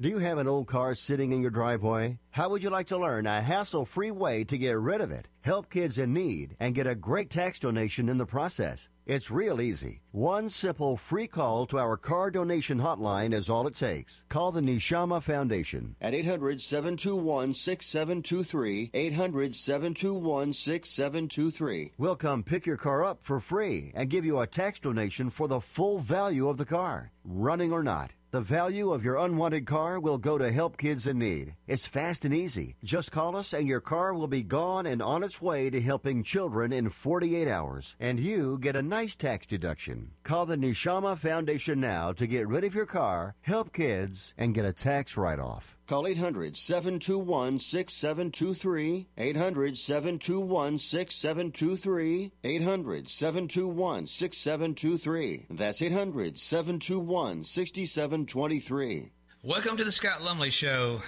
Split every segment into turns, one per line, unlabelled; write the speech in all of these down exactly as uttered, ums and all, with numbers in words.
Do you have an old car sitting in your driveway? How would you like to learn a hassle-free way to get rid of it, help kids in need, and get a great tax donation in the process? It's real easy. One simple free call to our car donation hotline is all it takes. Call the Neshama Foundation at eight hundred, seven two one, six seven two three, eight hundred, seven two one, six seven two three. We'll come pick your car up for free and give you a tax donation for the full value of the car, running or not. The value of your unwanted car will go to help kids in need. It's fast and easy. Just call us and your car will be gone and on its way to helping children in forty-eight hours. And you get a nice tax deduction. Call the Neshama Foundation now to get rid of your car, help kids, and get a tax write-off. Call eight hundred, seven two one, six seven two three, eight hundred, seven two one, six seven two three, eight hundred, seven two one, six seven two three. That's eight hundred, seven two one, six seven two three.
Welcome to the Scott Lumley Show.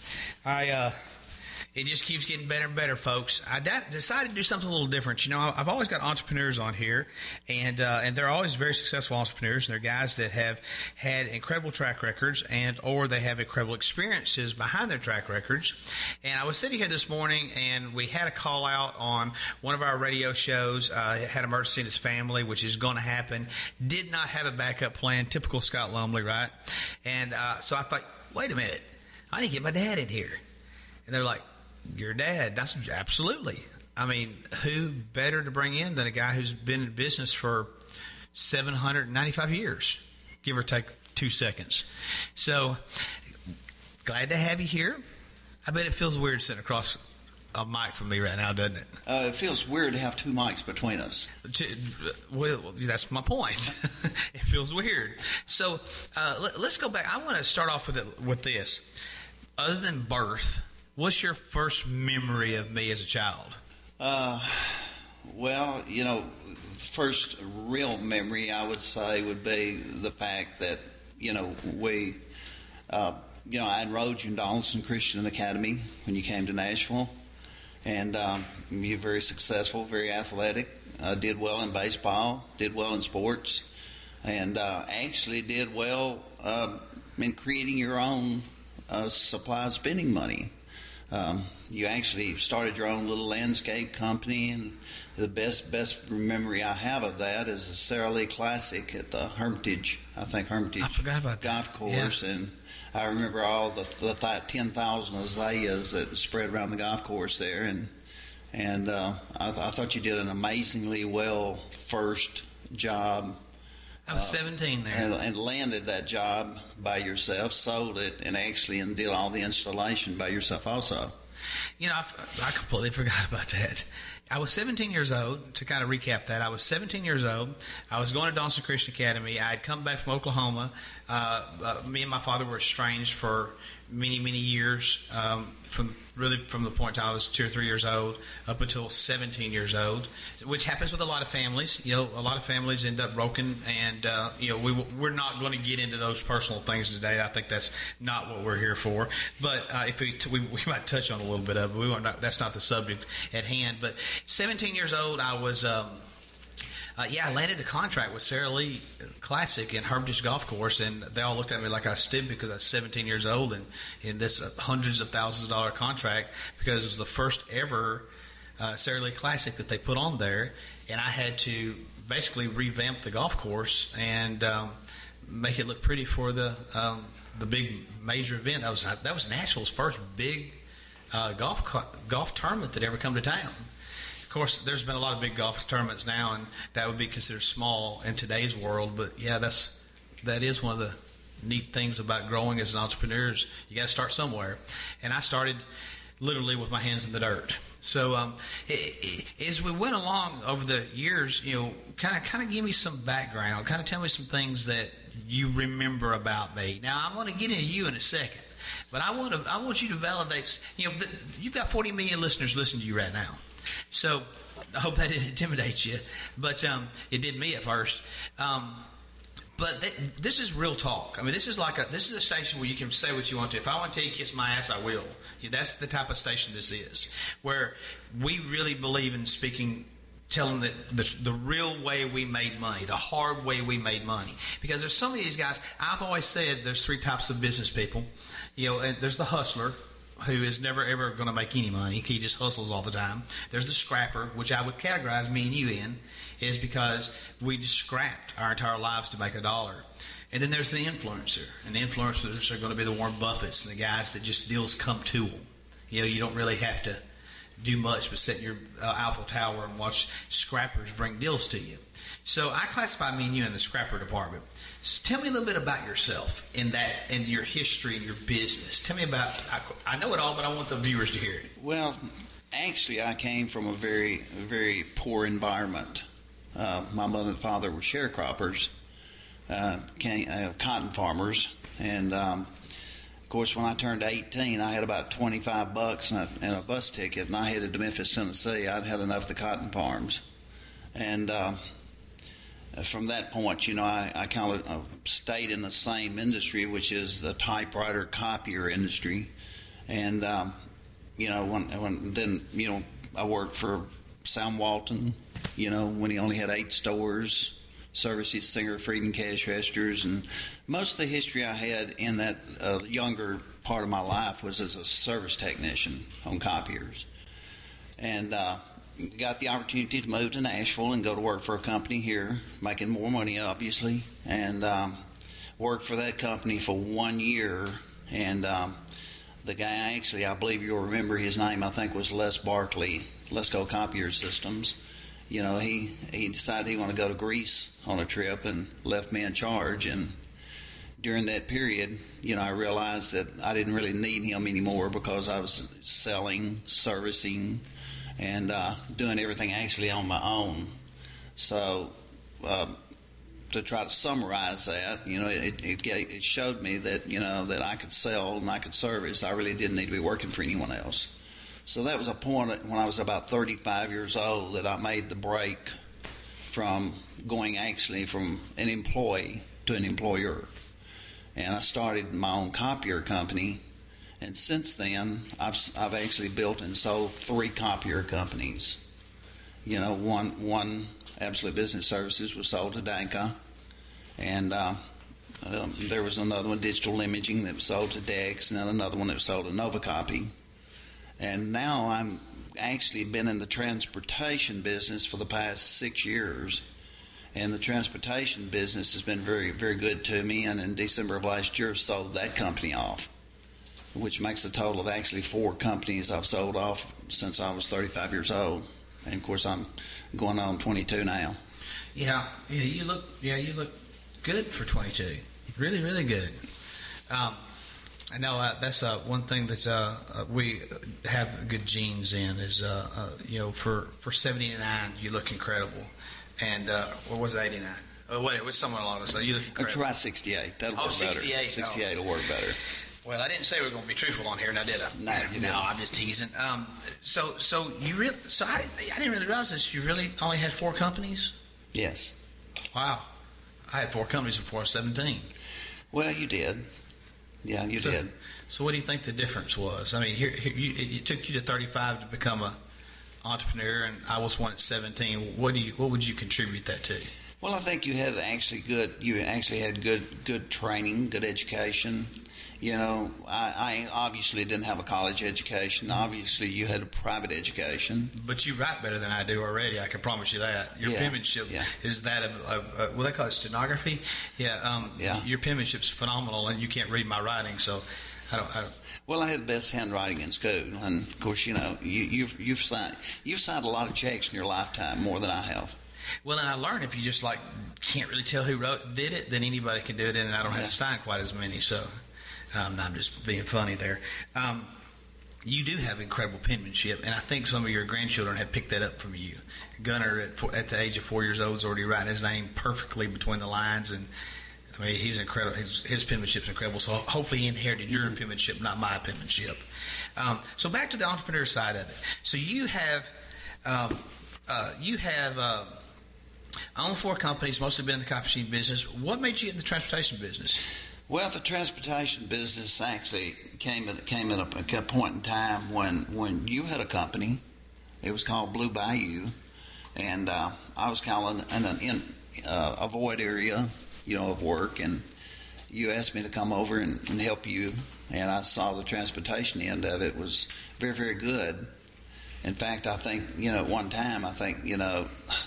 I, uh, it just keeps getting better and better, folks. I da- decided to do something a little different. You know, I've always got entrepreneurs on here, and uh, and they're always very successful entrepreneurs. And they're guys that have had incredible track records, and or they have incredible experiences behind their track records. And I was sitting here this morning, and we had a call out on one of our radio shows. Uh, had an emergency in his family, which is going to happen. Did not have a backup plan. Typical Scott Lumley, right? And uh, so I thought, wait a minute, I need to get my dad in here. And they're like, your dad? That's absolutely. I mean, who better to bring in than a guy who's been in business for seven hundred ninety-five years, give or take two seconds. So glad to have you here. I bet it feels weird sitting across a mic from me right now, doesn't it?
Uh, it feels weird to have two mics between us.
Well, that's my point. It feels weird. So uh, let, let's go back. I want to start off with it, with this. Other than birth, what's your first memory of me as a child?
Uh, well, you know, first real memory I would say would be the fact that, you know, we, uh, you know, I enrolled you in Donaldson Christian Academy when you came to Nashville. And um, you're very successful, very athletic, uh, did well in baseball, did well in sports, and uh, actually did well uh, in creating your own uh, supply of spending money. Um, you actually started your own little landscape company, and the best best memory I have of that is the Sara Lee Classic at the Hermitage, I think Hermitage
I forgot about
Golf
that.
Course,
yeah.
and I remember all the, the th- ten thousand azaleas that spread around the golf course there, and and uh, I, th- I thought you did an amazingly well first job.
I was uh, seventeen there.
And, and landed that job by yourself, sold it, and actually and did all the installation by yourself also.
You know, I, I completely forgot about that. I was seventeen years old. To kind of recap that, I was seventeen years old. I was going to Donaldson Christian Academy. I had come back from Oklahoma. Uh, uh, me and my father were estranged for many, many years, um, from really from the point I was two or three years old up until seventeen years old, which happens with a lot of families. You know, a lot of families end up broken, and uh, you know, we we're not going to get into those personal things today. I think that's not what we're here for. But uh, if we, we we might touch on a little bit of it, we won't. That's not the subject at hand. But seventeen years old, I was. Um, Uh, yeah, I landed a contract with Sara Lee Classic in Hermitage Golf Course, and they all looked at me like I was stupid because I was seventeen years old, and in this uh, hundreds of thousands of dollar contract, because it was the first ever uh, Sara Lee Classic that they put on there, and I had to basically revamp the golf course and um, make it look pretty for the um, the big major event. That was that was Nashville's first big uh, golf golf tournament that ever come to town. Of course, there's been a lot of big golf tournaments now, and that would be considered small in today's world. But yeah, that's that is one of the neat things about growing as an entrepreneur. Is you got to start somewhere, and I started literally with my hands in the dirt. So um, it, it, as we went along over the years, you know, kind of kind of give me some background, kind of tell me some things that you remember about me. Now I'm going to get into you in a second, but I want to I want you to validate. You know, the, you've got forty million listeners listening to you right now. So I hope that didn't intimidate you, but um, it did me at first. Um, but th- this is real talk. I mean, this is like a this is a station where you can say what you want to. If I want to tell you kiss my ass, I will. Yeah, that's the type of station this is, where we really believe in speaking tell them that the, the real way we made money, the hard way we made money. Because there's some of these guys, I've always said there's three types of business people. You know, and there's the hustler, who is never ever going to make any money. He just hustles all the time. There's the scrapper, which I would categorize me and you in, is because we just scrapped our entire lives to make a dollar. And then there's the influencer. And the influencers are going to be the Warren Buffetts and the guys that just deals come to them. You know, you don't really have to do much but sit in your uh, Eiffel Tower and watch scrappers bring deals to you. So I classify me and you in the scrapper department. So tell me a little bit about yourself in that, and your history and your business. Tell me about, I, I know it all, but I want the viewers to hear it.
Well, actually, I came from a very, very poor environment. Uh, my mother and father were sharecroppers, uh, came, uh, cotton farmers, and um, of course, when I turned eighteen, I had about twenty-five bucks and a, and a bus ticket, and I headed to Memphis, Tennessee. I'd had enough of the cotton farms, and uh, from that point, you know, I, I kind of uh, stayed in the same industry, which is the typewriter copier industry, and um, you know, when, when then you know, I worked for Sam Walton, you know, when he only had eight stores. Services, Singer, Frieden cash registers, and most of the history I had in that uh, younger part of my life was as a service technician on copiers, and uh, got the opportunity to move to Nashville and go to work for a company here, making more money, obviously, and um, worked for that company for one year, and um, the guy, actually, I believe you'll remember his name, I think was Les Barkley, Let's Go Copier Systems. You know, he, he decided he wanted to go to Greece on a trip and left me in charge. And during that period, you know, I realized that I didn't really need him anymore because I was selling, servicing, and uh, doing everything actually on my own. So uh, to try to summarize that, you know, it, it, it showed me that, you know, that I could sell and I could service. I really didn't need to be working for anyone else. So that was a point when I was about thirty-five years old that I made the break from going actually from an employee to an employer. And I started my own copier company. And since then, I've I've actually built and sold three copier companies. You know, one one Absolute Business Services was sold to Danka, and uh, um, there was another one, Digital Imaging, that was sold to Dex, and then another one that was sold to Novacopy. And now I'm actually been in the transportation business for the past six years. And the transportation business has been very, very good to me. And in December of last year, sold that company off, which makes a total of actually four companies I've sold off since I was thirty-five years old. And of course, I'm going on twenty-two now.
Yeah, yeah, you look, yeah, you look good for twenty-two. Really, really good. Um, I know uh, that's uh, one thing that uh, uh, we have good genes in is, uh, uh, you know, for, for seventy-nine, you look incredible. And uh, what was it, eighty-nine? Oh, wait, it was somewhere along those lines. You look incredible.
Try sixty-eight. That'll
oh,
work
sixty-eight.
better. sixty-eight
oh.
will work better.
Well, I didn't say we were going to be truthful on here, now did I?
No, you didn't.
No, I'm just teasing. Um, so, so you really, so I, I didn't really realize this. You really only had four companies?
Yes.
Wow. I had four companies before I was seventeen.
Well, you did. Yeah, you
so,
did.
So what do you think the difference was? I mean, here, here you, it took you to thirty-five to become a entrepreneur, and I was one at seventeen. What do you? What would you contribute that to?
Well, I think you had actually good. You actually had good, good training, good education. You know, I, I obviously didn't have a college education. Obviously, you had a private education.
But you write better than I do already. I can promise you that. Your
yeah.
penmanship
yeah.
is that of, of uh, what they call it, stenography. Yeah. Um,
yeah.
Your penmanship's phenomenal, and you can't read my writing, so I don't. I don't.
Well, I had the best handwriting in school, and of course, you know, you, you've you've signed you've signed a lot of checks in your lifetime, more than I have.
Well, and I learned if you just like can't really tell who wrote did it, then anybody can do it, and I don't have
yeah. to
sign quite as many. So. Um, I'm just being funny there. Um, you do have incredible penmanship, and I think some of your grandchildren have picked that up from you. Gunnar, at, four, at the age of four years old, is already writing his name perfectly between the lines, and I mean, he's incredible. His, his penmanship's incredible. So hopefully, he inherited your mm-hmm. penmanship, not my penmanship. Um, so back to the entrepreneur side of it. So you have, um, uh, you have. Uh, owned four companies, mostly been in the copy machine business. What made you get in the transportation business?
Well, the transportation business actually came at came at a, a point in time when when you had a company. It was called Blue Bayou, and uh, I was kind of in an in, uh, a void area, you know, of work, and you asked me to come over and, and help you, and I saw the transportation end of it was very, very good. In fact, I think, you know, at one time, I think, you know,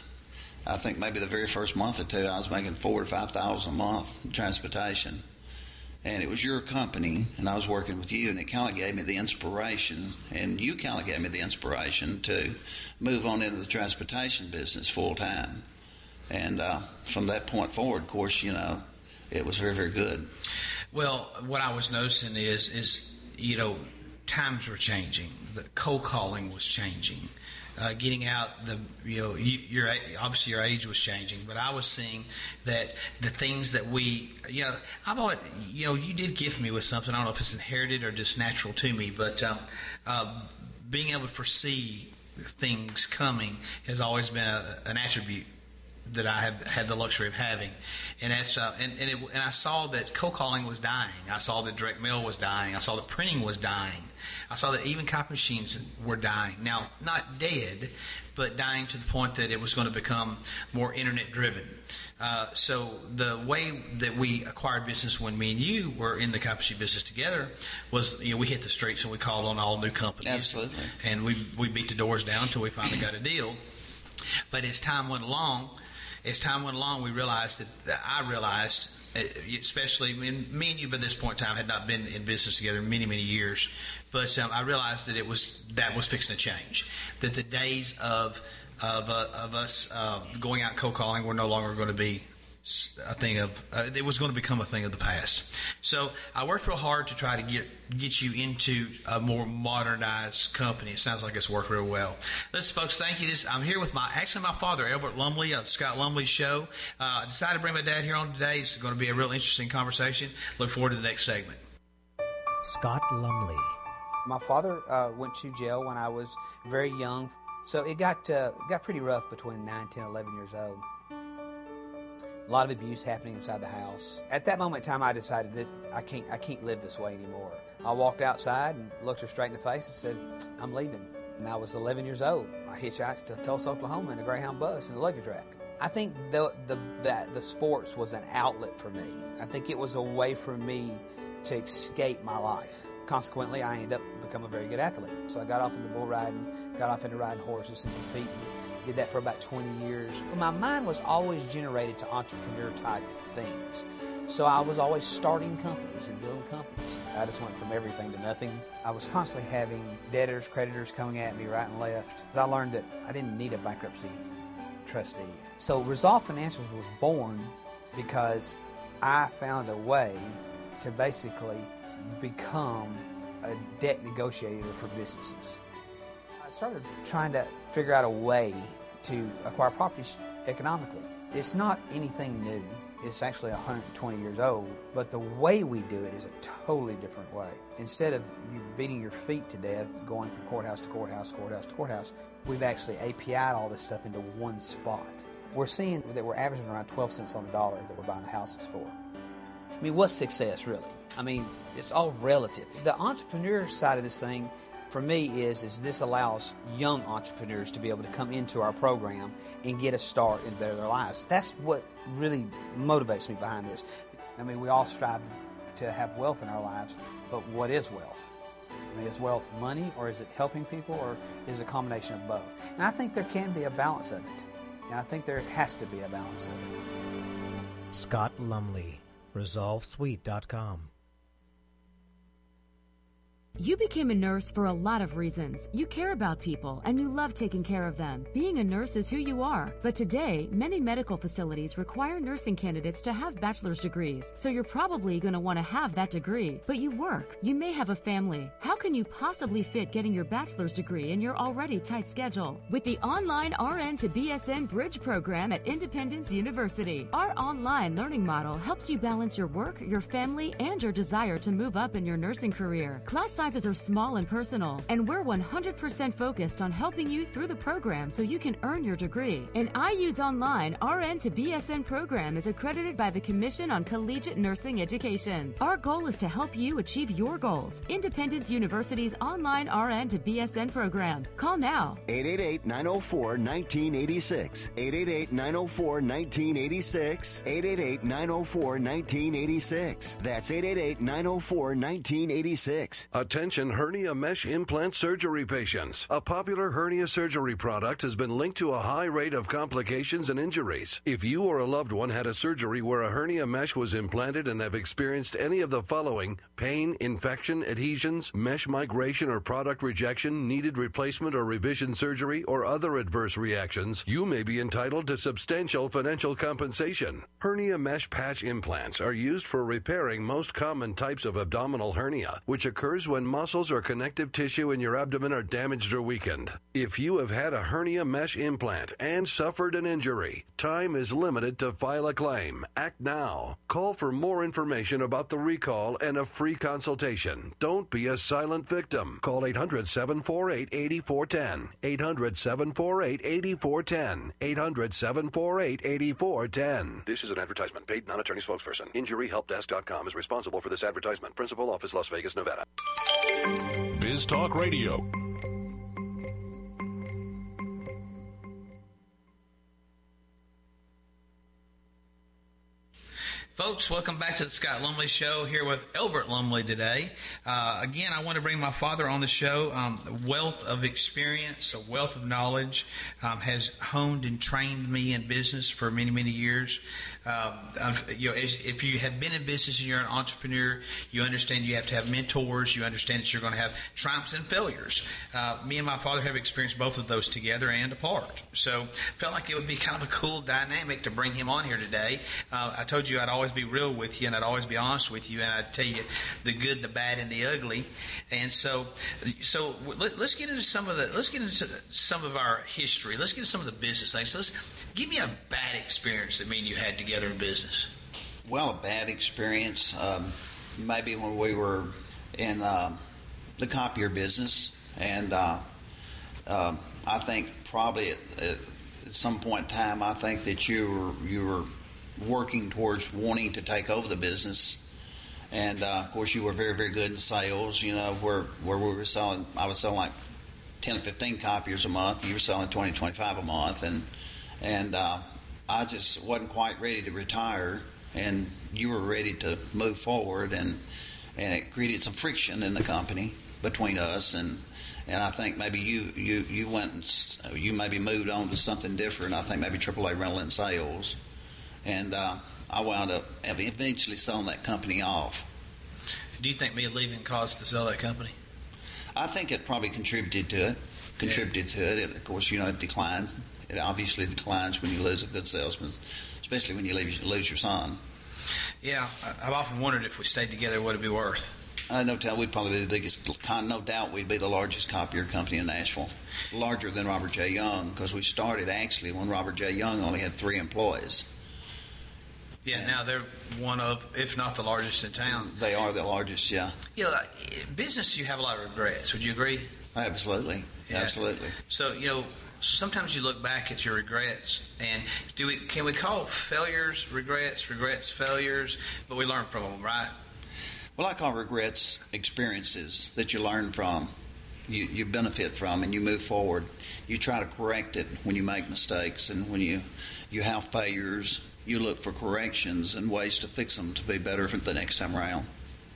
I think maybe the very first month or two, I was making four to five thousand a month in transportation. And it was your company, and I was working with you, and it kind of gave me the inspiration, and you kind of gave me the inspiration to move on into the transportation business full time. And uh, from that point forward, of course, you know, it was very, very good.
Well, what I was noticing is, is you know, times were changing. The cold calling was changing. Uh, getting out the, you know, you, your obviously your age was changing, but I was seeing that the things that we, you know, I've always, you know, you did gift me with something. I don't know if it's inherited or just natural to me, but um, uh, being able to foresee things coming has always been a, an attribute that I have had the luxury of having, and that's uh, and and, it, and I saw that cold calling was dying. I saw that direct mail was dying. I saw that printing was dying. I saw that even copy machines were dying. Now, not dead, but dying to the point that it was going to become more internet driven. Uh, so the way that we acquired business when me and you were in the copy machine business together was, you know, we hit the streets and we called on all new companies.
Absolutely.
And we we beat the doors down until we finally got a deal. But as time went along, as time went along, we realized that, that I realized, especially when me and you by this point in time had not been in business together many, many years, but um, I realized that it was that was fixing to change. That the days of of, uh, of us uh, going out cold calling were no longer going to be a thing of, uh, it was going to become a thing of the past. So I worked real hard to try to get get you into a more modernized company. It sounds like it's worked real well. Listen, folks, thank you. This I'm here with my actually my father, Albert Lumley, on Scott Lumley's show. Uh, I decided to bring my dad here on today. It's going to be a real interesting conversation. Look forward to the next segment.
Scott Lumley.
My father uh, went to jail when I was very young, so it got uh, got pretty rough between nine, ten, eleven years old. A lot of abuse happening inside the house. At that moment in time, I decided that I can't I can't live this way anymore. I walked outside and looked her straight in the face and said, I'm leaving. And I was eleven years old. I hitchhiked to Tulsa, Oklahoma in a Greyhound bus in a luggage rack. I think the the that the sports was an outlet for me. I think it was a way for me to escape my life. Consequently, I ended up becoming a very good athlete. So I got off into bull riding, got off into riding horses and competing. Did that for about twenty years. But my mind was always generated to entrepreneur-type things. So I was always starting companies and building companies. I just went from everything to nothing. I was constantly having debtors, creditors coming at me right and left. I learned that I didn't need a bankruptcy trustee. So Resolve Financials was born because I found a way to basically become a debt negotiator for businesses. I started trying to figure out a way to acquire properties economically. It's not anything new. It's actually one hundred twenty years old, but the way we do it is a totally different way. Instead of you beating your feet to death, going from courthouse to courthouse, courthouse to courthouse, we've actually A P I'd all this stuff into one spot. We're seeing that we're averaging around twelve cents on the dollar that we're buying the houses for. I mean, what's success really? I mean, it's all relative. The entrepreneur side of this thing, for me, is, is this allows young entrepreneurs to be able to come into our program and get a start and better their lives. That's what really motivates me behind this. I mean, we all strive to have wealth in our lives, but what is wealth? I mean, is wealth money, or is it helping people, or is it a combination of both? And I think there can be a balance of it. And I think there has to be a balance of it.
Scott Lumley, Resolve Suite dot com.
You became a nurse for a lot of reasons. You care about people and you love taking care of them. Being a nurse is who you are. But today, many medical facilities require nursing candidates to have bachelor's degrees. So you're probably going to want to have that degree. But you work. You may have a family. How can you possibly fit getting your bachelor's degree in your already tight schedule? With the online R N to B S N Bridge program at Independence University, our online learning model helps you balance your work, your family, and your desire to move up in your nursing career. Class size exercises are small and personal, and we're one hundred percent focused on helping you through the program so you can earn your degree. An I U's Online R N to B S N program is accredited by the Commission on Collegiate Nursing Education. Our goal is to help you achieve your goals. Independence University's online R N to B S N program. Call now.
eight eight eight, nine oh four, one nine eight six. eight eight eight, nine oh four, one nine eight six. eight eight eight, nine oh four, one nine eight six. That's eight eight eight, nine oh four, one nine eight six.
Attention hernia mesh implant surgery patients. A popular hernia surgery product has been linked to a high rate of complications and injuries. If you or a loved one had a surgery where a hernia mesh was implanted and have experienced any of the following: pain, infection, adhesions, mesh migration or product rejection, needed replacement or revision surgery, or other adverse reactions, you may be entitled to substantial financial compensation. Hernia mesh patch implants are used for repairing most common types of abdominal hernia, which occurs when muscles or connective tissue in your abdomen are damaged or weakened. If you have had a hernia mesh implant and suffered an injury, time is limited to file a claim. Act now. Call for more information about the recall and a free consultation. Don't be a silent victim. Call eight hundred, seven four eight, eight four one zero. eight hundred, seven four eight, eight four one zero. eight hundred, seven four eight, eight four one zero. This is an advertisement. Paid non-attorney spokesperson. injury help desk dot com is responsible for this advertisement. Principal office, Las Vegas, Nevada.
Biz Talk Radio.
Folks, welcome back to the Scott Lumley Show, here with Elbert Lumley today. Uh, again, I want to bring my father on the show. Um, a wealth of experience, a wealth of knowledge, um, has honed and trained me in business for many, many years. Uh, you know, if you have been in business and you're an entrepreneur, you understand you have to have mentors. You understand that you're going to have triumphs and failures. Uh, me and my father have experienced both of those together and apart. So felt like it would be kind of a cool dynamic to bring him on here today. Uh, I told you I'd always be real with you, and I'd always be honest with you, and I'd tell you the good, the bad, and the ugly. And so, so let, let's get into some of the let's get into some of our history. Let's get into some of the business things. Let's give me a bad experience that me and you had together in business.
Well, a bad experience, um, maybe when we were in uh, the copier business, and uh, uh, I think probably at, at some point in time, I think that you were you were working towards wanting to take over the business, and uh, of course you were very, very good in sales. You know, where where we were selling, I was selling like ten or fifteen copiers a month. You were selling twenty, twenty-five a month, and and uh, I just wasn't quite ready to retire, and you were ready to move forward, and and it created some friction in the company between us, and and I think maybe you you you went and you maybe moved on to something different. I think maybe triple A Rental and Sales. And uh, I wound up eventually selling that company off.
Do you think me leaving caused to sell that company?
I think it probably contributed to it. Contributed yeah. to it. it. Of course, you know, it declines. It obviously declines when you lose a good salesman, especially when you lose, lose your son.
Yeah, I've often wondered if we stayed together, what it'd be worth.
Uh, no doubt we'd probably be the biggest. No doubt we'd be the largest copier company in Nashville, larger than Robert J. Young, because we started actually when Robert J. Young only had three employees.
Yeah, now they're one of, if not the largest in town.
They are the largest, yeah.
Yeah, you know, business, you have a lot of regrets. Would you agree?
Absolutely, yeah. Absolutely.
So, you know, sometimes you look back at your regrets, and do we? Can we call failures regrets, regrets failures? But we learn from them, right?
Well, I call regrets experiences that you learn from, you, you benefit from, and you move forward. You try to correct it when you make mistakes, and when you, you have failures, you look for corrections and ways to fix them to be better for the next time around.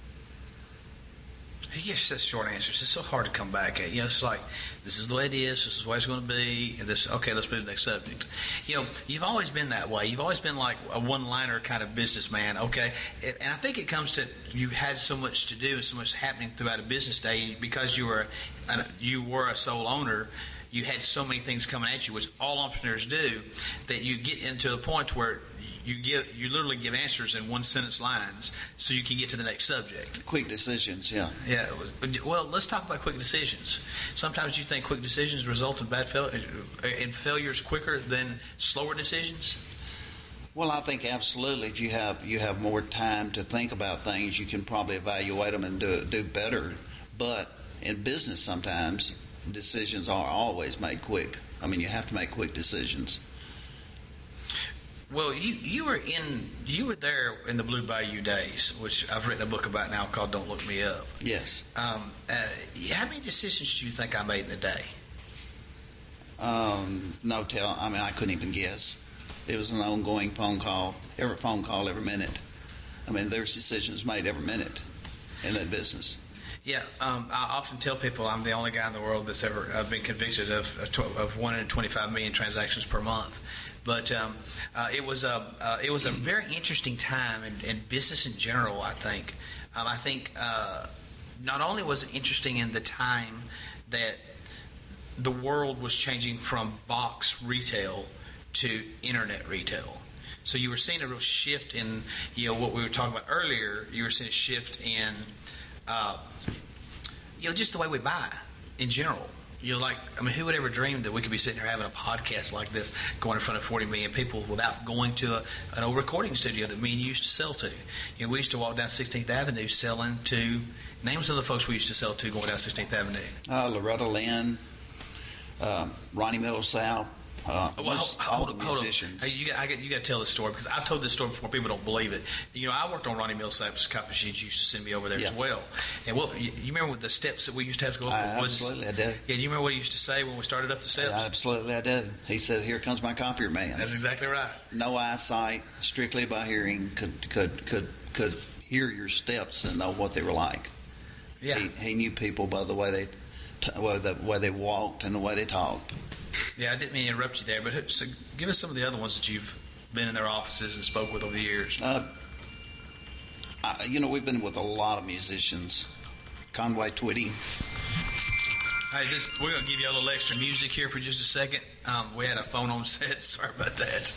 He gives such short answers. It's so hard to come back at. You know, it's like, this is the way it is, this is the way it's going to be, and this, okay, let's move to the next subject. You know, you've always been that way. You've always been like a one-liner kind of businessman, okay? And I think it comes to, you've had so much to do and so much happening throughout a business day because you were, a, you were a sole owner. You had so many things coming at you, which all entrepreneurs do, that you get into the point where you give, you literally give answers in one sentence lines so you can get to the next subject.
Quick decisions, yeah.
Yeah. Well, let's talk about quick decisions. Sometimes you think quick decisions result in bad fail- in failures quicker than slower decisions.
Well, I think absolutely. If you have you have more time to think about things, you can probably evaluate them and do do better But in business, sometimes decisions are always made quick. I mean, you have to make quick decisions.
Well, you, you were in you were there in the Blue Bayou days, which I've written a book about now called "Don't Look Me Up."
Yes.
Um, uh, how many decisions do you think I made in a day?
Um, no tell. I mean, I couldn't even guess. It was an ongoing phone call, every phone call, every minute. I mean, there's decisions made every minute in that business.
Yeah, um, I often tell people I'm the only guy in the world that's ever uh, been convicted of of one hundred twenty-five million transactions per month. But um, uh, it was a uh, it was a very interesting time in, in business in general. I think um, I think uh, not only was it interesting in the time that the world was changing from box retail to internet retail. So you were seeing a real shift in, you know, what we were talking about earlier. You were seeing a shift in, uh, you know, just the way we buy in general. You know, like, I mean, who would ever dream that we could be sitting here having a podcast like this going in front of forty million people without going to a, an old recording studio that me and you used to sell to? You know, we used to walk down sixteenth Avenue selling to, names of the folks we used to sell to going down sixteenth Avenue.
Uh, Loretta Lynn, uh, Ronnie Millsap. Uh,
well, hold,
all
hold,
the
hold
musicians.
Hey, you got, I got, you got to tell this story because I've told this story before. People don't believe it. You know, I worked on Ronnie Millsap's copy machines. Used to send me over there
yeah.
as well. And what you, you remember the steps that we used to have to go up?
I,
the woods?
Absolutely, I do.
Yeah, do you remember what he used to say when we started up the steps?
I, absolutely, I do. He said, "Here comes my copier man."
That's exactly right.
No eyesight, strictly by hearing, could could could could hear your steps and know what they were like.
Yeah,
he, he knew people by the way they, t- well, the way they walked and the way they talked.
Yeah, I didn't mean to interrupt you there, but so give us some of the other ones that you've been in their offices and spoke with over the years.
Uh, I, you know, we've been with a lot of musicians. Conway Twitty.
Hey, this, we're going to give you a little extra music here for just a second. Um, we had a phone on set. Sorry about that.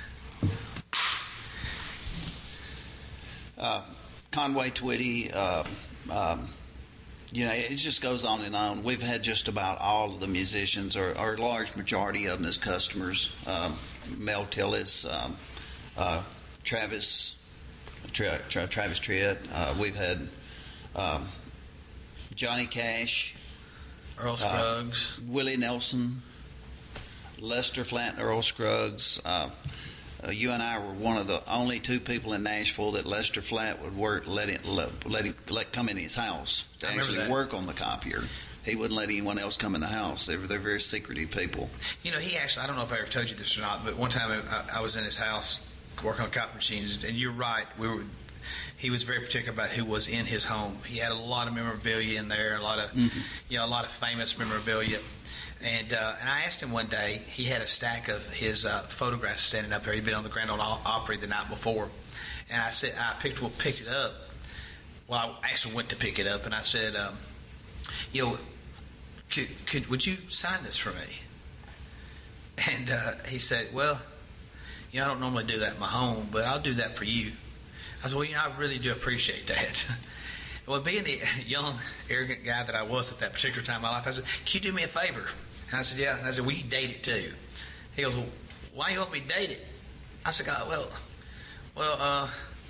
Uh, Conway Twitty. Uh, um, You know, it just goes on and on. We've had just about all of the musicians, or, or a large majority of them, as customers. Um, Mel Tillis, um, uh, Travis, Tra- Tra- Travis Tritt. Uh, we've had um, Johnny Cash,
Earl Scruggs,
uh, Willie Nelson, Lester Flatt, and Earl Scruggs. Uh, Uh, you and I were one of the only two people in Nashville that Lester Flatt would work, let it, let, let him let come in his house to actually
that.
work on the copier. He wouldn't let anyone else come in the house. They were, they're very secretive people.
You know, he actually, I don't know if I ever told you this or not, but one time I, I was in his house working on copy machines, and you're right, we were. He was very particular about who was in his home. He had a lot of memorabilia in there, a lot of, mm-hmm. you know, a lot of famous memorabilia. And uh, and I asked him one day, he had a stack of his uh, photographs standing up there. He'd been on the Grand Ole Opry the night before. And I said, I picked well, picked it up. Well, I actually went to pick it up, and I said, um, you know, could, could, would you sign this for me? And uh, he said, well, you know, I don't normally do that in my home, but I'll do that for you. I said, well, you know, I really do appreciate that. Well, being the young, arrogant guy that I was at that particular time in my life, I said, can you do me a favor? And I said, yeah. And I said, will you date it too? He goes, well, why you want me to date it? I said, oh, well, well, uh,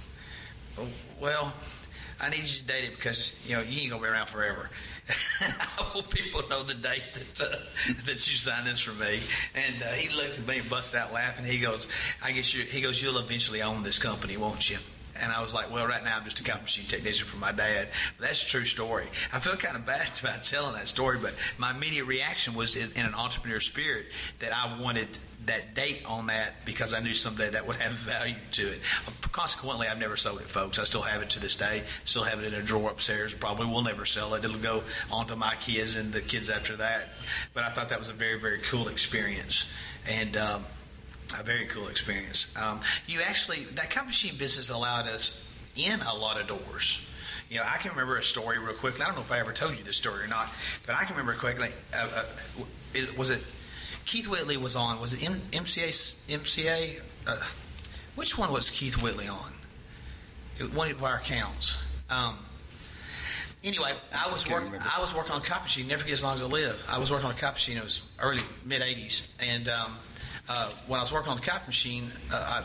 well, I need you to date it because, you know, you ain't going to be around forever. I hope people know the date that uh, that you signed this for me. And uh, he looked at me and busted out laughing. He goes, I guess you, he goes, you'll eventually own this company, won't you? And I was like, well, right now I'm just a copy machine technician for my dad. But that's a true story. I feel kind of bad about telling that story, but my immediate reaction was in an entrepreneur spirit that I wanted that date on that because I knew someday that would have value to it. Consequently, I've never sold it, folks. I still have it to this day. Still have it in a drawer upstairs. Probably will never sell it. It'll go on to my kids and the kids after that. But I thought that was a very, very cool experience. And um, a very cool experience. Um, you actually, that copy machine business allowed us in a lot of doors. You know, I can remember a story real quickly. I don't know if I ever told you this story or not, but I can remember quickly. Uh, uh, it, was it Keith Whitley was on? Was it M- MCA? M C A? Uh, which one was Keith Whitley on? It, one of our accounts. Um, Anyway, I was working. I was working on a copy machine. Never forget as long as I live. I was working on a copy machine. It was early, mid eighties, and um, uh, when I was working on the copy machine, uh, I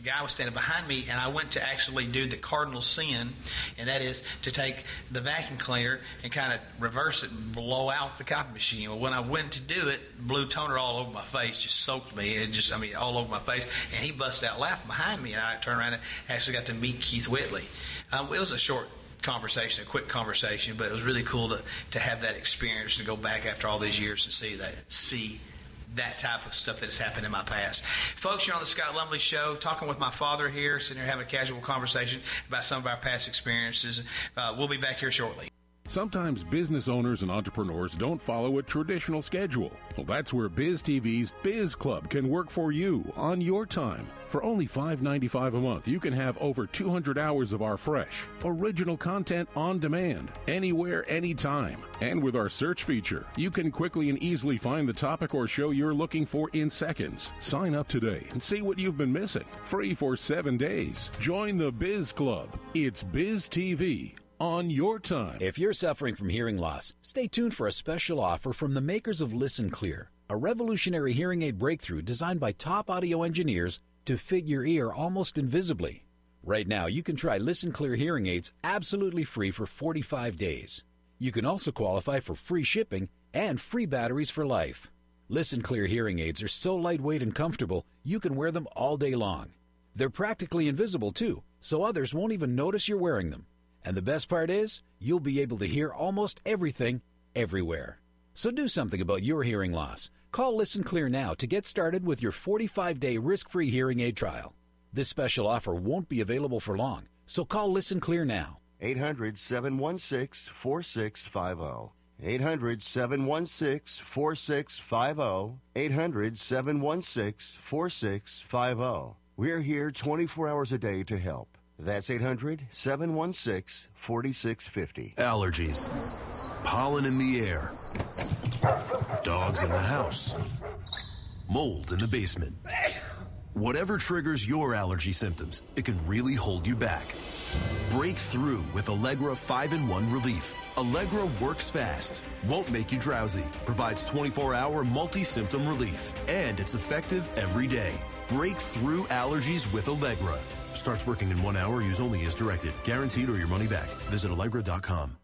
guy was standing behind me, and I went to actually do the cardinal sin, and that is to take the vacuum cleaner and kind of reverse it and blow out the copy machine. Well, when I went to do it, blue toner all over my face, just soaked me. It just, I mean, all over my face, and he busted out laughing behind me, and I turned around and actually got to meet Keith Whitley. Um, it was a short conversation, a quick conversation, but it was really cool to, to have that experience, to go back after all these years and see that, see that type of stuff that has happened in my past. Folks, you're on the Scott Lumley Show, talking with my father here, sitting here having a casual conversation about some of our past experiences. Uh, we'll be back here shortly.
Sometimes business owners and entrepreneurs don't follow a traditional schedule. Well, that's where BizTV's Biz Club can work for you on your time. For only five dollars and ninety-five cents a month, you can have over two hundred hours of our fresh, original content on demand, anywhere, anytime. And with our search feature, you can quickly and easily find the topic or show you're looking for in seconds. Sign up today and see what you've been missing. Free for seven days. Join the Biz Club. It's BizTV. On your time.
If you're suffering from hearing loss, stay tuned for a special offer from the makers of Listen Clear, a revolutionary hearing aid breakthrough designed by top audio engineers to fit your ear almost invisibly. Right now, you can try Listen Clear hearing aids absolutely free for forty-five days. You can also qualify for free shipping and free batteries for life. Listen Clear hearing aids are so lightweight and comfortable, you can wear them all day long. They're practically invisible, too, so others won't even notice you're wearing them. And the best part is, you'll be able to hear almost everything, everywhere. So do something about your hearing loss. Call Listen Clear now to get started with your forty-five day risk-free hearing aid trial. This special offer won't be available for long, so call Listen Clear now.
eight hundred, seven one six, four six five zero. eight hundred, seven one six, four six five zero. eight hundred, seven one six, four six five zero. We're here twenty-four hours a day to help. That's eight hundred, seven one six, four six five zero.
Allergies. Pollen in the air. Dogs in the house. Mold in the basement. Whatever triggers your allergy symptoms, it can really hold you back. Break through with Allegra five in one Relief. Allegra works fast, won't make you drowsy, provides twenty-four hour multi-symptom relief, and it's effective every day. Break through allergies with Allegra. Starts working in one hour. Use only as directed. Guaranteed or your money back. Visit Allegra dot com.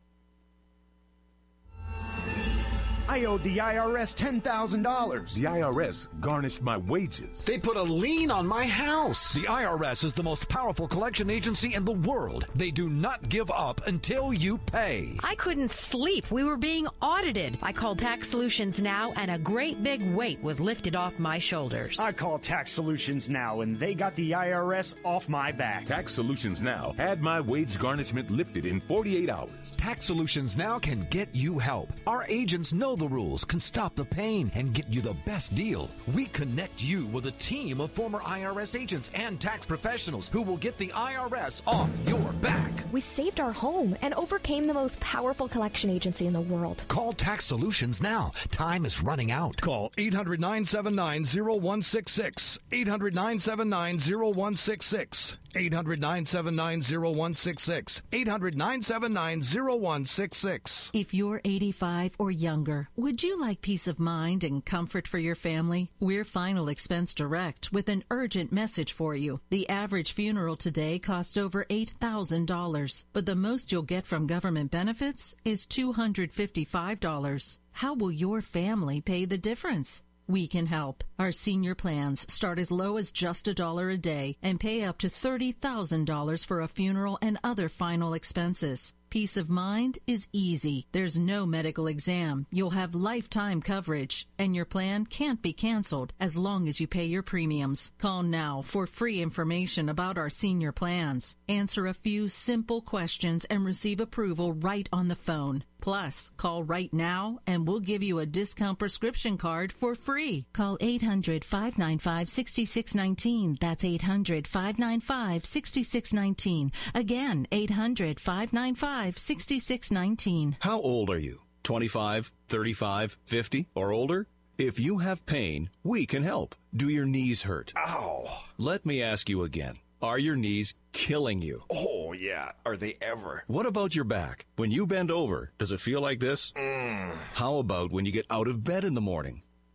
I owed the I R S ten thousand dollars.
The I R S garnished my wages.
They put a lien on my house.
The I R S is the most powerful collection agency in the world. They do not give up until you pay.
I couldn't sleep. We were being audited. I called Tax Solutions Now, and a great big weight was lifted off my shoulders.
I called Tax Solutions Now, and they got the I R S off my back.
Tax Solutions Now had my wage garnishment lifted in forty-eight hours.
Tax Solutions Now can get you help. Our agents know the rules, can stop the pain, and get you the best deal. We connect you with a team of former I R S agents and tax professionals who will get the I R S off your back.
We saved our home and overcame the most powerful collection agency in the world.
Call Tax Solutions now. Time is running out. Call eight hundred, nine seven nine, zero one six six. eight hundred, nine seven nine, zero one six six. eight hundred, nine seven nine, zero one six six. eight hundred, nine seven nine, zero one six six.
If you're eighty-five or younger, would you like peace of mind and comfort for your family? We're Final Expense Direct with an urgent message for you. The average funeral today costs over eight thousand dollars, but the most you'll get from government benefits is two hundred fifty-five dollars. How will your family pay the difference? We can help. Our senior plans start as low as just a dollar a day and pay up to thirty thousand dollars for a funeral and other final expenses. Peace of mind is easy. There's no medical exam. You'll have lifetime coverage, and your plan can't be canceled as long as you pay your premiums. Call now for free information about our senior plans. Answer a few simple questions and receive approval right on the phone. Plus, call right now and we'll give you a discount prescription card for free. Call eight hundred, five nine five, six six one nine. That's eight hundred, five nine five, six six one nine. Again, eight hundred, five nine five, six six one nine.
How old are you? twenty-five, thirty-five, fifty, or older? If you have pain, we can help. Do your knees hurt?
Ow!
Let me ask you again. Are your knees killing you?
Oh, yeah. Are they ever?
What about your back? When you bend over, does it feel like this?
Mm.
How about when you get out of bed in the morning?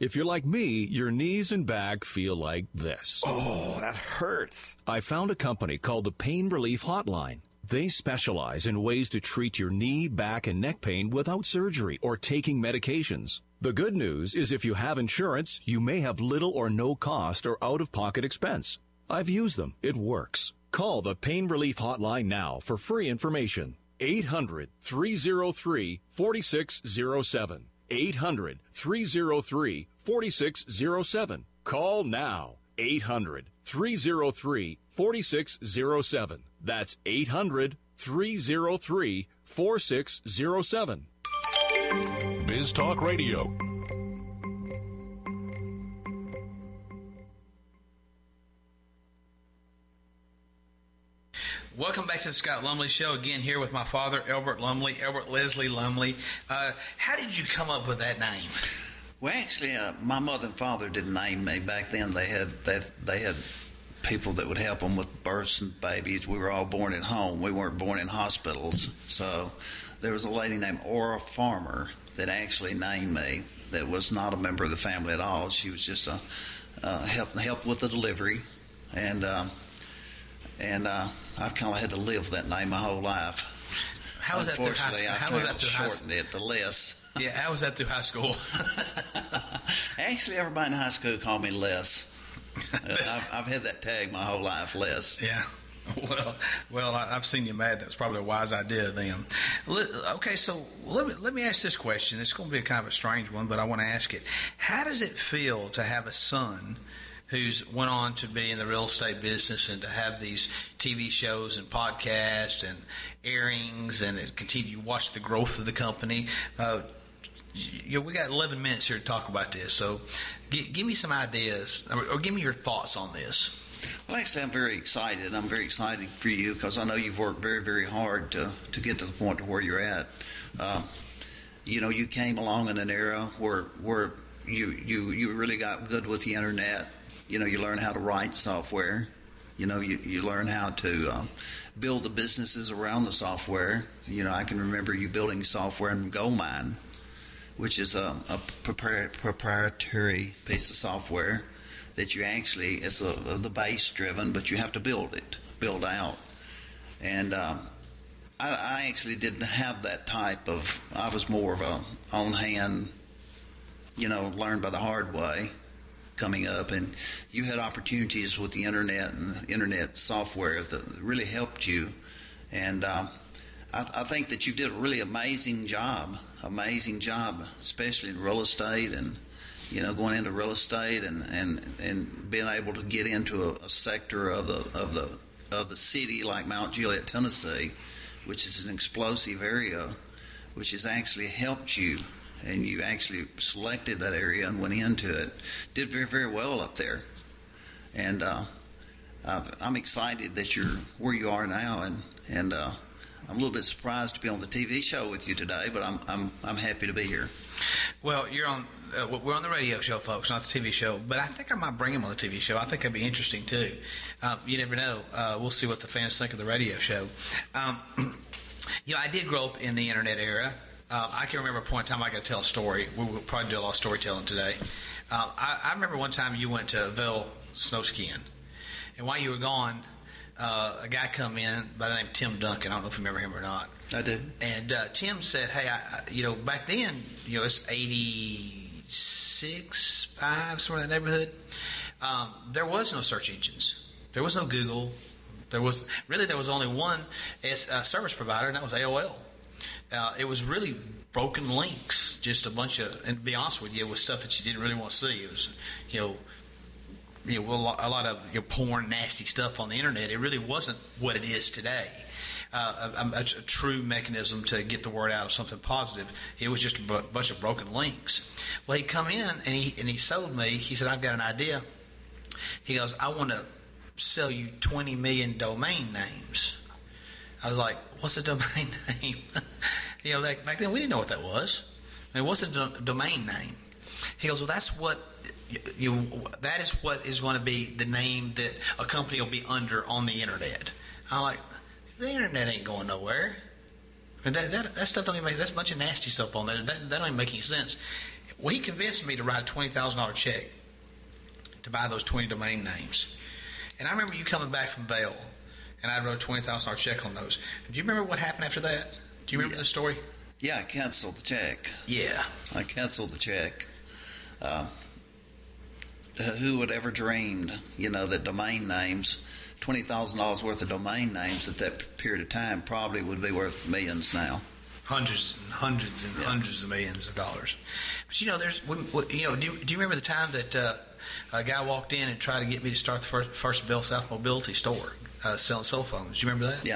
If you're like me, your knees and back feel like this.
Oh, that hurts.
I found a company called the Pain Relief Hotline. They specialize in ways to treat your knee, back, and neck pain without surgery or taking medications. The good news is if you have insurance, you may have little or no cost or out-of-pocket expense. I've used them. It works. Call the Pain Relief Hotline now for free information. eight hundred, three oh three, four six oh seven. eight hundred, three oh three, four six oh seven. Call now. eight hundred, three oh three, four six oh seven. That's eight hundred, three oh three, four six oh seven.
Biz Talk Radio.
Welcome back to the Scott Lumley Show. Again, here with my father, Elbert Lumley, Elbert Leslie Lumley. Uh, how did you come up with that name?
Well, actually, uh, my mother and father didn't name me back then. They had they, they had people that would help them with births and babies. We were all born at home. We weren't born in hospitals. So there was a lady named Ora Farmer that actually named me. That was not a member of the family at all. She was just a uh, help help with the delivery, and uh, and uh, I kind of had to live with that name my whole life.
How was that through high school? How was that through high school?
Shortened it to Les.
Yeah, how was that through high school?
Actually, everybody in high school called me Les. I've, I've had that tag my whole life, Les.
Yeah. Well, well, I, I've seen you mad. That's probably a wise idea then. Okay, so let me let me ask this question. It's going to be a kind of a strange one, but I want to ask it. How does it feel to have a son who's went on to be in the real estate business and to have these T V shows and podcasts and airings and it continue to watch the growth of the company? Uh, you know, we got eleven minutes here to talk about this, so g- give me some ideas or, or give me your thoughts on this.
Well, actually, I'm very excited. I'm very excited for you because I know you've worked very, very hard to, to get to the point to where you're at. Uh, you know, you came along in an era where where you, you, you really got good with the internet. You know, you learn how to write software. You know, you, you learn how to um, build the businesses around the software. You know, I can remember you building software in Goldmine, which is a, a proprietary piece of software that you actually, it's a, a, the base driven, but you have to build it, build out. And um, I, I actually didn't have that type of, I was more of a on hand, you know, learn by the hard way coming up. And you had opportunities with the internet and internet software that really helped you. And um, I, I think that you did a really amazing job, amazing job, especially in real estate and, you know, going into real estate and, and, and being able to get into a, a sector of the of the of the city like Mount Juliet, Tennessee, which is an explosive area, which has actually helped you, and you actually selected that area and went into it. Did very very well up there, and uh, I'm excited that you're where you are now, and and uh, I'm a little bit surprised to be on the T V show with you today, but I'm I'm I'm happy to be here.
Well, you're on. Uh, we're on the radio show, folks, not the T V show. But I think I might bring him on the T V show. I think it'd be interesting too. Um, you never know. Uh, we'll see what the fans think of the radio show. Um, you know, I did grow up in the internet era. Uh, I can remember a point in time I got to tell a story. We will probably do a lot of storytelling today. Uh, I, I remember one time you went to Vail Snowskin, and while you were gone, uh, a guy come in by the name of Tim Duncan. I don't know if you remember him or not.
I do.
And uh, Tim said, "Hey, I, I, you know, back then, you know, it's eighty-six, five, somewhere in that neighborhood. Um, there was no search engines. There was no Google. There was really there was only one uh, service provider, and that was A O L. Uh, it was really broken links, just a bunch of, and to be honest with you, it was stuff that you didn't really want to see. It was, you know, you know, a lot, a lot of you know, porn, nasty stuff on the internet. It really wasn't what it is today. Uh, a, a, a true mechanism to get the word out of something positive. It was just a b- bunch of broken links. Well, he'd come in and he and he sold me. He said, "I've got an idea." He goes, "I want to sell you twenty million domain names." I was like, "What's a domain name?" You know, like, back then we didn't know what that was. I mean, what's a do- domain name? He goes, "Well, that's what you. That is what is going to be the name that a company will be under on the internet." I'm like, "The internet ain't going nowhere. And that, that, that stuff don't even make, that's a bunch of nasty stuff on there. That, that don't even make any sense. Well, he convinced me to write a twenty thousand dollars check to buy those twenty domain names. And I remember you coming back from Vail, and I wrote a twenty thousand dollars check on those. Do you remember what happened after that? Do you remember
yeah.
the story?
Yeah, I canceled the check.
Yeah.
I canceled the check. Uh, who would ever dreamed, you know, that domain names, twenty thousand dollars worth of domain names at that period of time probably would be worth millions now.
Hundreds and hundreds and yeah. hundreds of millions of dollars. But, you know, there's, you know, do you, do you remember the time that uh, a guy walked in and tried to get me to start the first, first Bell South Mobility store uh, selling cell phones? Do you remember that?
Yeah.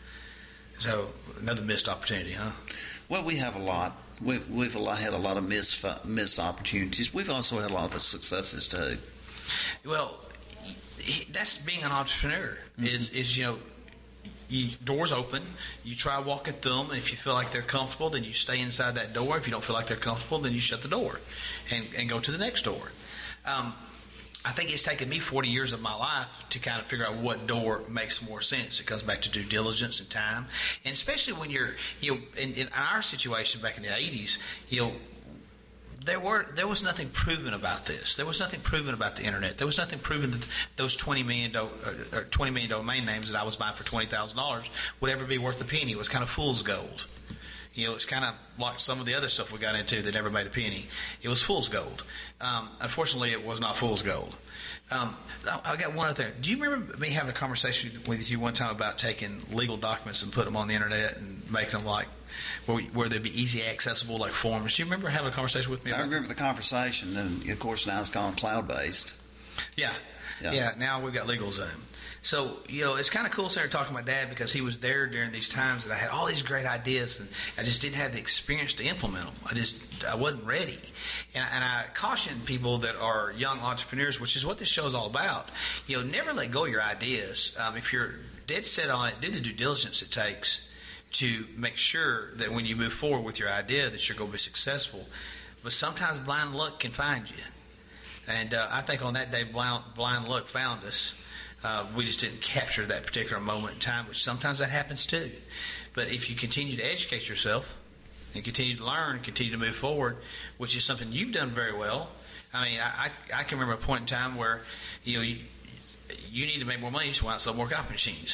So, another missed opportunity, huh?
Well, we have a lot. We've, we've had a lot of missed, missed opportunities. We've also had a lot of successes, too.
Well, that's being an entrepreneur, mm-hmm. is, is, you know, you, doors open, you try walking through them, and if you feel like they're comfortable, then you stay inside that door. If you don't feel like they're comfortable, then you shut the door and, and go to the next door. Um, I think it's taken me forty years of my life to kind of figure out what door makes more sense. It comes back to due diligence and time. And especially when you're, you know, in, in our situation back in the eighties, you know, there were there was nothing proven about this. There was nothing proven about the internet. There was nothing proven that those twenty million do, or twenty million domain names that I was buying for twenty thousand dollars would ever be worth a penny. It was kind of fool's gold. You know, it's kind of like some of the other stuff we got into that never made a penny. It was fool's gold. Um, unfortunately, it was not fool's gold. Um, I, I got one other thing. Do you remember me having a conversation with you one time about taking legal documents and putting them on the internet and making them like where, where they'd be easy accessible, like forms? Do you remember having a conversation with me about
I remember that? the conversation, and of course now it's gone cloud-based.
Yeah. yeah. Yeah, now we've got LegalZoom. So, you know, it's kind of cool sitting there talking to my dad because he was there during these times that I had all these great ideas and I just didn't have the experience to implement them. I just, I wasn't ready. And, and I caution people that are young entrepreneurs, which is what this show is all about, you know, never let go of your ideas. Um, if you're dead set on it, do the due diligence it takes to make sure that when you move forward with your idea that you're going to be successful. But sometimes blind luck can find you. And uh, I think on that day, blind, blind luck found us. Uh, we just didn't capture that particular moment in time, which sometimes that happens too. But if you continue to educate yourself and continue to learn and continue to move forward, which is something you've done very well. I mean, I, I, I can remember a point in time where, you know, you, you need to make more money, you just went out and sell more copy machines.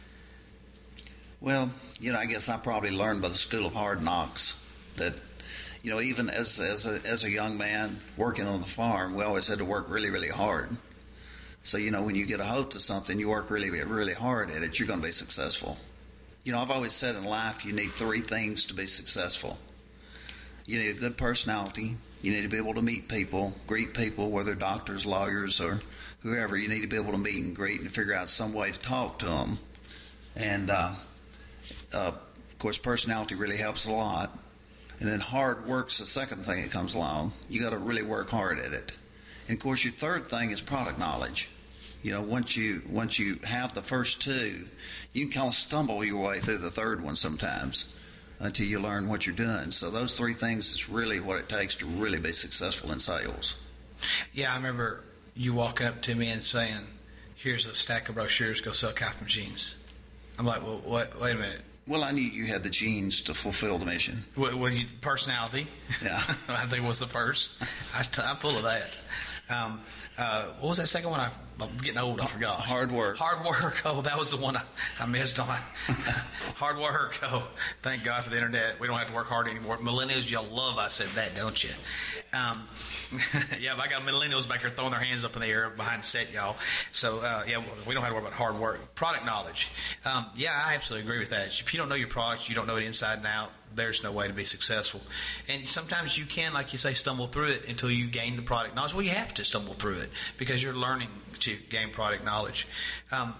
Well, you know, I guess I probably learned by the school of hard knocks that, you know, even as as a, as a young man working on the farm, we always had to work really, really hard. So, you know, when you get a hold to something, you work really, really hard at it, you're going to be successful. You know, I've always said in life you need three things to be successful. You need a good personality. You need to be able to meet people, greet people, whether doctors, lawyers, or whoever. You need to be able to meet and greet and figure out some way to talk to them. And, uh, uh, of course, personality really helps a lot. And then hard work's the second thing that comes along. You got to really work hard at it. And, of course, your third thing is product knowledge. You know, once you once you have the first two, you can kind of stumble your way through the third one sometimes until you learn what you're doing. So those three things is really what it takes to really be successful in sales.
Yeah, I remember you walking up to me and saying, here's a stack of brochures, go sell copy machines. I'm like, well, wait, wait a minute.
Well, I knew you had the genes to fulfill the mission.
Well, well you, personality.
Yeah.
I think was the first. I, I'm full of that. Um, uh, what was that second one? I, I'm getting old. I forgot.
Hard work.
Hard work. Oh, that was the one I, I missed on. Hard work. Oh, thank God for the internet. We don't have to work hard anymore. Millennials, y'all love I said that, don't you? Um, yeah, but I got millennials back here throwing their hands up in the air behind the set, y'all. So, uh, yeah, we don't have to worry about hard work. Product knowledge. Um, yeah, I absolutely agree with that. If you don't know your product, you don't know it inside and out, there's no way to be successful. And sometimes you can, like you say, stumble through it until you gain the product knowledge. Well, you have to stumble through it because you're learning to gain product knowledge. Um,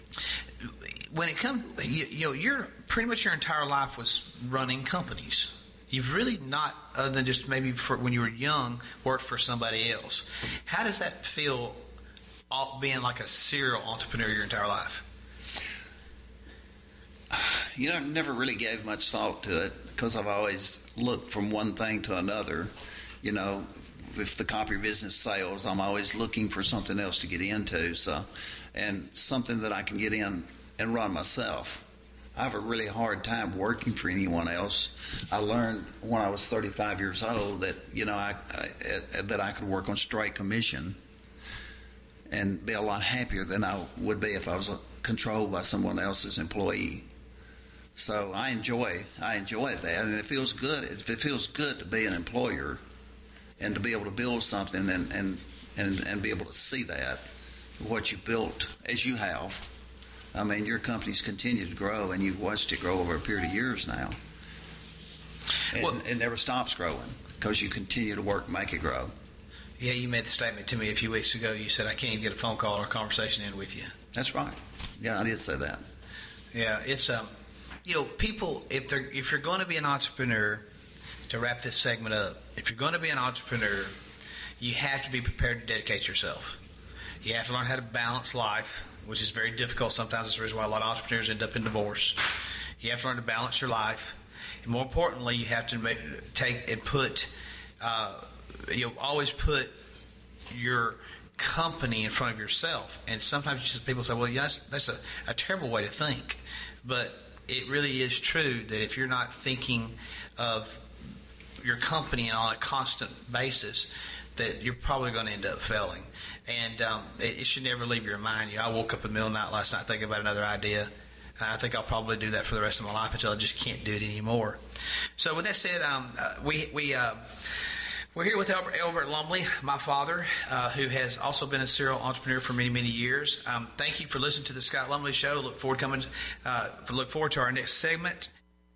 when it comes, you, you know, you're pretty much your entire life was running companies. You've really not, other than just maybe for when you were young, worked for somebody else. How does that feel, all, being like a serial entrepreneur your entire life?
You know, never really gave much thought to it because I've always looked from one thing to another. You know, if the copy business sales, I'm always looking for something else to get into. So, and something that I can get in and run myself. I have a really hard time working for anyone else. I learned when I was thirty-five years old that, you know, I, I, that I could work on straight commission and be a lot happier than I would be if I was controlled by someone else's employee. So I enjoy, I enjoy that, and it feels good. It feels good to be an employer and to be able to build something and, and, and, and be able to see that, what you built, as you have. I mean, your company's continued to grow, and you've watched it grow over a period of years now. And well, it never stops growing because you continue to work and make it grow.
Yeah, you made the statement to me a few weeks ago. You said, I can't even get a phone call or a conversation in with you.
That's right. Yeah, I did say that.
Yeah, it's, um, you know, people, if they're if you're going to be an entrepreneur, to wrap this segment up, if you're going to be an entrepreneur, you have to be prepared to dedicate yourself. You have to learn how to balance life, which is very difficult. Sometimes it's the reason why a lot of entrepreneurs end up in divorce. You have to learn to balance your life. And more importantly, you have to make, take and put, uh, you know, always put your company in front of yourself. And sometimes just people say, well, yeah, that's, that's a, a terrible way to think. But it really is true that if you're not thinking of your company on a constant basis, that you're probably going to end up failing. And um, it, it should never leave your mind. You know, I woke up in the middle of the night last night thinking about another idea. And I think I'll probably do that for the rest of my life until I just can't do it anymore. So with that said, um, uh, we we uh, we're here with Albert, Albert Lumley, my father, uh, who has also been a serial entrepreneur for many many years. Um, thank you for listening to the Scott Lumley Show. Look forward coming. Uh, look forward to our next segment.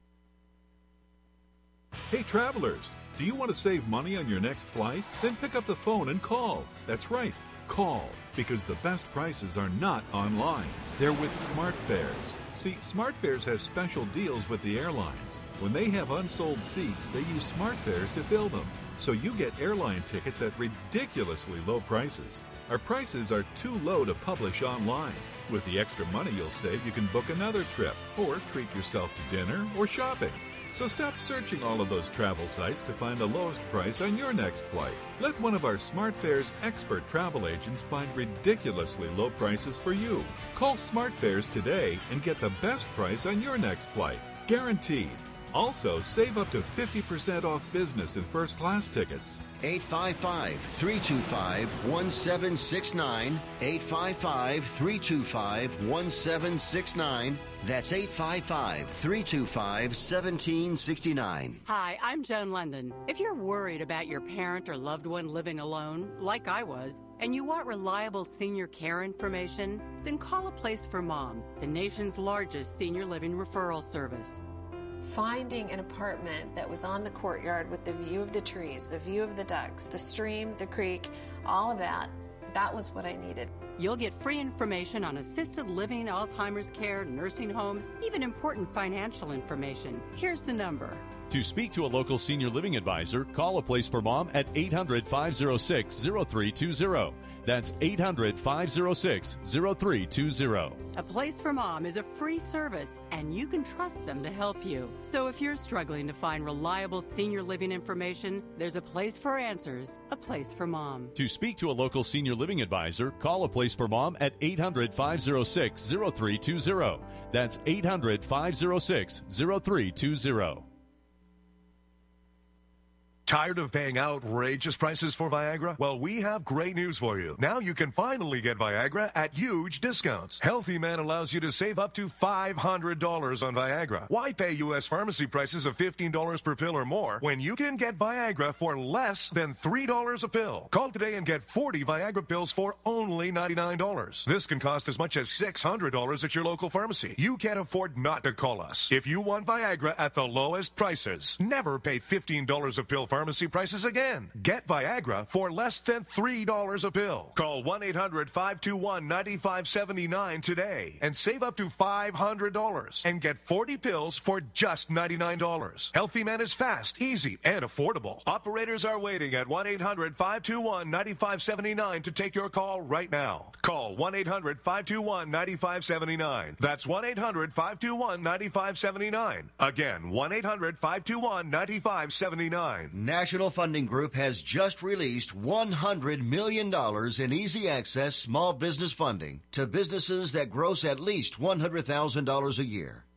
Hey, travelers. Do you want to save money on your next flight? Then pick up the phone and call. That's right, call, because the best prices are not online. They're with SmartFares. See, SmartFares has special deals with the airlines. When they have unsold seats, they use SmartFares to fill them. So you get airline tickets at ridiculously low prices. Our prices are too low to publish online. With the extra money you'll save, you can book another trip or treat yourself to dinner or shopping. So stop searching all of those travel sites to find the lowest price on your next flight. Let one of our SmartFares expert travel agents find ridiculously low prices for you. Call SmartFares today and get the best price on your next flight. Guaranteed. Also, save up to fifty percent off business and first class tickets.
eight five five, three two five, one seven six nine. eight five five, three two five, one seven six nine. That's eight five five, three two five, one seven six nine.
Hi, I'm Joan London. If you're worried about your parent or loved one living alone, like I was, and you want reliable senior care information, then call A Place for Mom, the nation's largest senior living referral service.
Finding an apartment that was on the courtyard with the view of the trees, the view of the ducks, the stream, the creek, all of that, that was what I needed.
You'll get free information on assisted living, Alzheimer's care, nursing homes, even important financial information. Here's the number.
To speak to a local senior living advisor, call A Place for Mom at eight hundred, five oh six, oh three two oh. That's eight hundred, five oh six, oh three two oh.
A Place for Mom is a free service, and you can trust them to help you. So if you're struggling to find reliable senior living information, there's a place for answers, A Place for Mom.
To speak to a local senior living advisor, call A Place for Mom at eight hundred, five oh six, oh three two oh. That's eight hundred, five oh six, oh three two oh.
Tired of paying outrageous prices for Viagra? Well, we have great news for you. Now you can finally get Viagra at huge discounts. Healthy Man allows you to save up to five hundred dollars on Viagra. Why pay U S pharmacy prices of fifteen dollars per pill or more when you can get Viagra for less than three dollars a pill? Call today and get forty Viagra pills for only ninety-nine dollars. This can cost as much as six hundred dollars at your local pharmacy. You can't afford not to call us. If you want Viagra at the lowest prices, never pay fifteen dollars a pill pharmacy prices again. Get Viagra for less than three dollars a pill. Call one eight hundred, five two one, nine five seven nine today and save up to five hundred dollars and get forty pills for just ninety-nine dollars. Healthy Man is fast, easy, and affordable. Operators are waiting at one eight hundred, five two one, nine five seven nine to take your call right now. Call one eight hundred, five two one, nine five seven nine. That's one eight hundred, five two one, nine five seven nine. Again, one eight hundred, five two one, nine five seven nine.
National Funding Group has just released one hundred million dollars in easy access small business funding to businesses that gross at least one hundred thousand dollars a year.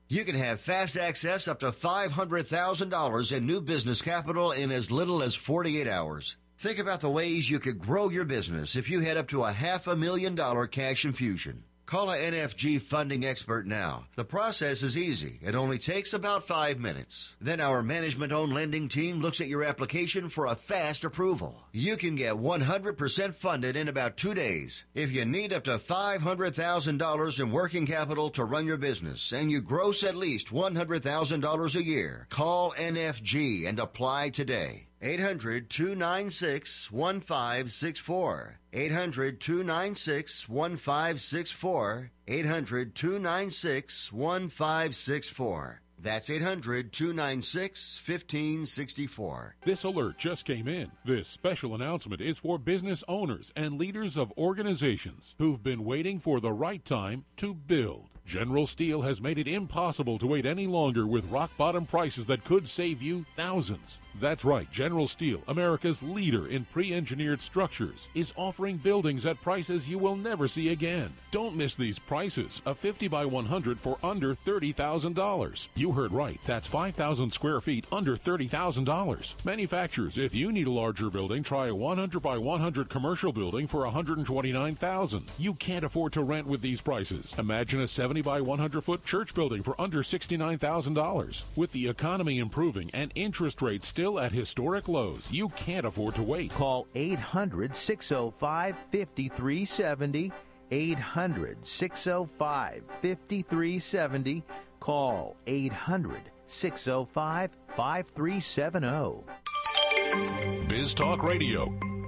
You can have fast access up to five hundred thousand dollars in new business capital in as little as forty-eight hours. Think about the ways you could grow your business if you had up to a half a million dollar cash infusion. Call a N F G funding expert now. The process is easy. It only takes about five minutes. Then our management-owned lending team looks at your application for a fast approval. You can get one hundred percent funded in about two days. If you need up to five hundred thousand dollars in working capital to run your business and you gross at least one hundred thousand dollars a year, call N F G and apply today. eight hundred, two nine six, one five six four. eight hundred, two nine six, one five six four. eight hundred, two nine six, one five six four. That's eight hundred, two nine six, one five six four.
This alert just came in. This special announcement is for business owners and leaders of organizations who've been waiting for the right time to build. General Steel has made it impossible to wait any longer with rock-bottom prices that could save you thousands. That's right, General Steel, America's leader in pre-engineered structures, is offering buildings at prices you will never see again. Don't miss these prices. A fifty by one hundred for under thirty thousand dollars. You heard right. That's five thousand square feet under thirty thousand dollars. Manufacturers, if you need a larger building, try a one hundred by one hundred commercial building for one hundred twenty-nine thousand dollars. You can't afford to rent with these prices. Imagine a seventy by one hundred foot church building for under sixty-nine thousand dollars. With the economy improving and interest rates still at historic lows, you can't afford to wait.
Call eight hundred, six oh five, five three seven oh. eight hundred, six oh five, five three seven oh. Call eight hundred, six oh five, five three seven oh.
Biz Talk Radio.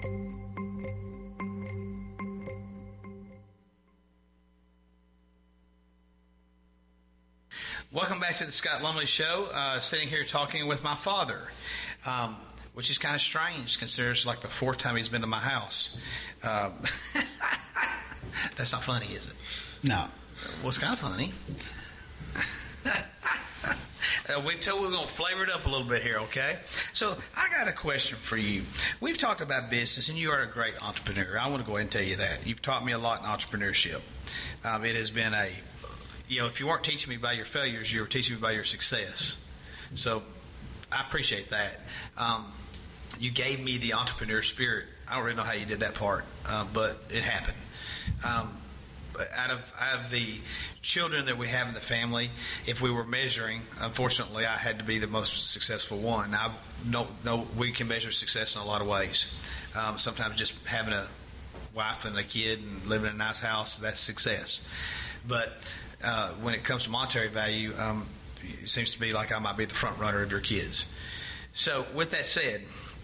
Welcome back to the Scott Lumley Show. Uh, sitting here talking with my father, um, which is kind of strange considering it's like the fourth time he's been to my house. Um, that's not funny, is it?
No.
Well, it's kind of funny. uh, we told we're going to flavor it up a little bit here, okay? So I got a question for you. We've talked about business, and you are a great entrepreneur. I want to go ahead and tell you that. You've taught me a lot in entrepreneurship. Um, it has been a... You know, if you weren't teaching me about your failures, you were teaching me about your success. So I appreciate that. Um, you gave me the entrepreneur spirit. I don't really know how you did that part, uh, but it happened. Um, out of out of the children that we have in the family, if we were measuring, unfortunately, I had to be the most successful one. I don't know we can measure success in a lot of ways. Um, sometimes just having a wife and a kid and living in a nice house, that's success. But Uh, when it comes to monetary value, um, it seems to be like I might be the front runner of your kids. So with that said,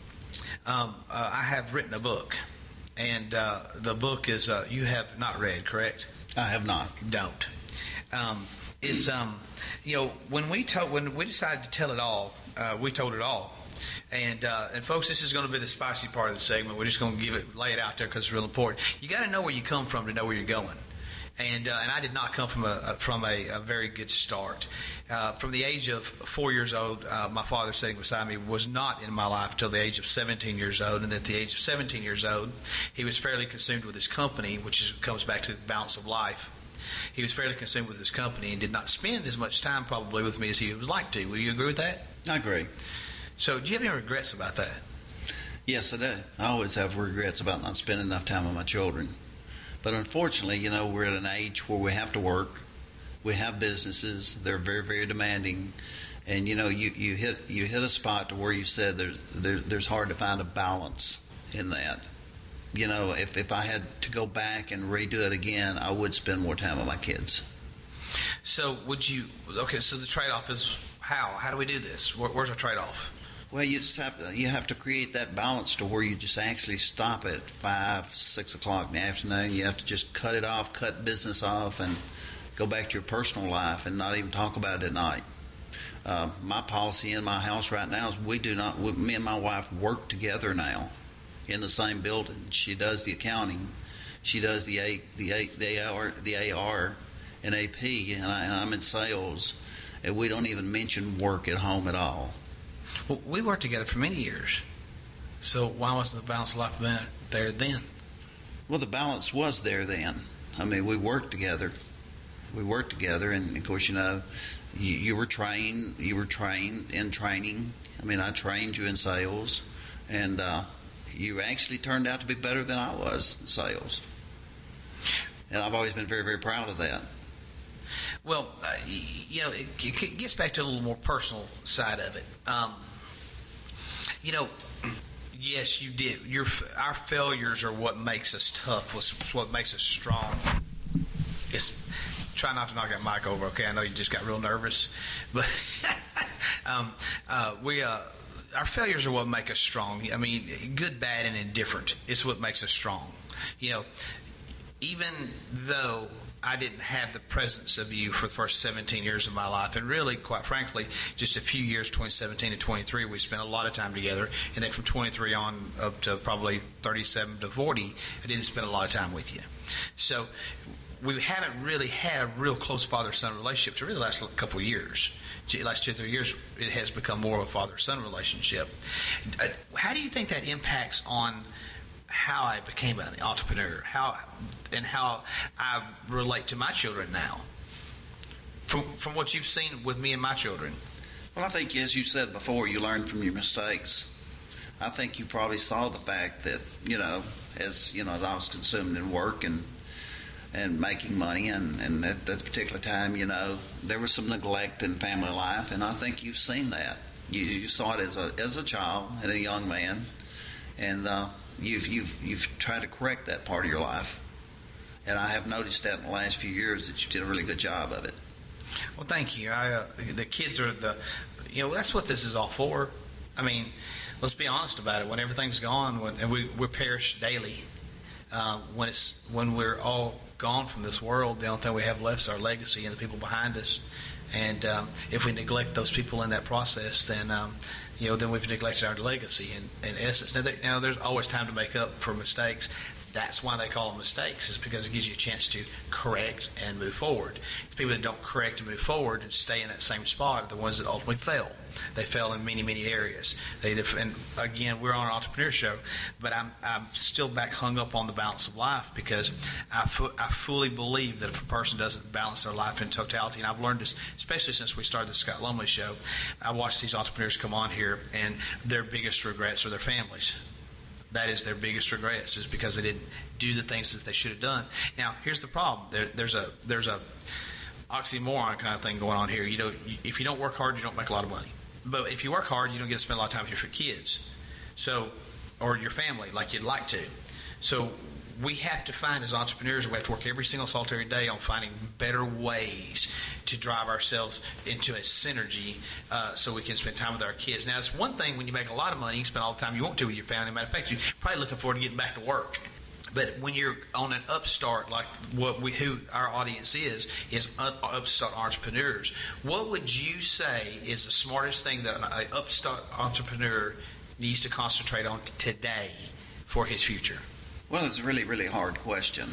um, uh, I have written a book, and uh, the book is uh, you have not read, correct?
I have not.
Don't. Um, it's um, you know when we told when we decided to tell it all, uh, we told it all. And uh, and folks, this is going to be the spicy part of the segment. We're just going to give it, lay it out there because it's real important. You got to know where you come from to know where you're going. And uh, and I did not come from a, a from a, a very good start. Uh, from the age of four years old, uh, my father sitting beside me was not in my life until the age of seventeen years old. And at the age of seventeen years old, he was fairly consumed with his company, which is, comes back to the balance of life. He was fairly consumed with his company and did not spend as much time probably with me as he would like to. Will you agree with that?
I agree.
So do you have any regrets about that?
Yes, I do. I always have regrets about not spending enough time with my children. But unfortunately, you know, we're at an age where we have to work. We have businesses. They're very, very demanding. And, you know, you, you hit you hit a spot to where you said there's, there, there's hard to find a balance in that. You know, if, if I had to go back and redo it again, I would spend more time with my kids.
So would you – okay, so the trade-off is how? How do we do this? Where, where's our trade-off?
Well, you just have to, you have to create that balance to where you just actually stop at five, six o'clock in the afternoon. You have to just cut it off, cut business off, and go back to your personal life and not even talk about it at night. Uh, my policy in my house right now is we do not. We, me and my wife work together now in the same building. She does the accounting, she does the A, the A, the A R, the A R and A P, and, I, and I'm in sales, and we don't even mention work at home at all.
Well, we worked together for many years, so why wasn't the balance of life there then?
Well, the balance was there then. I mean, we worked together. We worked together, and, of course, you know, you, you were trained. You were trained in training. I mean, I trained you in sales, and uh, you actually turned out to be better than I was in sales. And I've always been very, very proud of that.
Well, uh, you know, it, it gets back to a little more personal side of it. Um, you know, yes, you did. Your our failures are what makes us tough. It's what makes us strong. It's try not to knock that mic over, okay? I know you just got real nervous, but um, uh, we. Uh, our failures are what make us strong. I mean, good, bad, and indifferent. It's what makes us strong. You know, even though I didn't have the presence of you for the first seventeen years of my life, and really, quite frankly, just a few years, twenty seventeen to twenty-three, we spent a lot of time together, and then from twenty-three on up to probably thirty-seven to forty, I didn't spend a lot of time with you. So we haven't really had a real close father-son relationship for really the last couple of years. The last two or three years, it has become more of a father-son relationship. How do you think that impacts on how I became an entrepreneur, how and how I relate to my children now, from from what you've seen with me and my children?
Well, I think, as you said before, you learn from your mistakes. I think you probably saw the fact that, you know, as you know, as I was consumed in work and and making money, and, and at that particular time, you know, there was some neglect in family life, and I think you've seen that. You, you saw it as a as a child and a young man, and uh, you've you've you've tried to correct that part of your life. And I have noticed that in the last few years that you did a really good job of it.
Well, thank you. I, uh, the kids are the, you know, that's what this is all for. I mean, let's be honest about it. When everything's gone, when, and we we perish daily, uh, when it's when we're all gone from this world, the only thing we have left is our legacy and the people behind us. And um, if we neglect those people in that process, then um, you know, then we've neglected our legacy. In, in essence, now, there, now there's always time to make up for mistakes. That's why they call them mistakes, is because it gives you a chance to correct and move forward. The people that don't correct and move forward and stay in that same spot are the ones that ultimately fail. They fail in many, many areas. They either, and again, we're on an entrepreneur show, but I'm I'm still back hung up on the balance of life, because I, fu- I fully believe that if a person doesn't balance their life in totality, and I've learned this, especially since we started the Scott Lumley show, I watch these entrepreneurs come on here, and their biggest regrets are their families. That is their biggest regrets, is because they didn't do the things that they should have done. Now, here's the problem. There, there's a there's a oxymoron kind of thing going on here. You know, if you don't work hard, you don't make a lot of money. But if you work hard, you don't get to spend a lot of time with your kids, so or your family like you'd like to. So we have to find, as entrepreneurs, we have to work every single solitary day on finding better ways to drive ourselves into a synergy, uh, so we can spend time with our kids. Now, it's one thing when you make a lot of money, you can spend all the time you want to with your family. Matter of fact, you're probably looking forward to getting back to work. But when you're on an upstart, like what we, who our audience is, is upstart entrepreneurs, what would you say is the smartest thing that an upstart entrepreneur needs to concentrate on today for his future?
Well, it's a really, really hard question.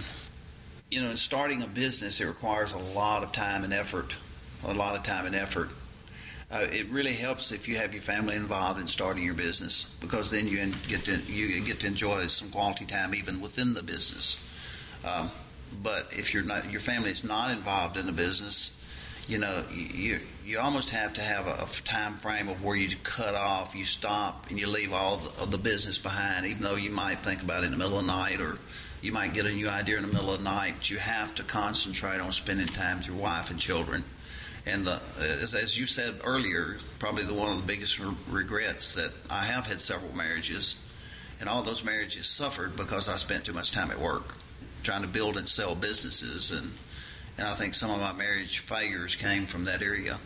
You know, in starting a business, it requires a lot of time and effort, a lot of time and effort. Uh, it really helps if you have your family involved in starting your business, because then you get to you get to enjoy some quality time even within the business. Um, but if you're not, your family is not involved in the business, you know, you you almost have to have a, a time frame of where you cut off, you stop, and you leave all the, of the business behind. Even though you might think about it in the middle of the night, or you might get a new idea in the middle of the night, but you have to concentrate on spending time with your wife and children. And uh, as, as you said earlier, probably the one of the biggest re- regrets that I have had several marriages, and all those marriages suffered because I spent too much time at work trying to build and sell businesses, and and I think some of my marriage failures came from that area.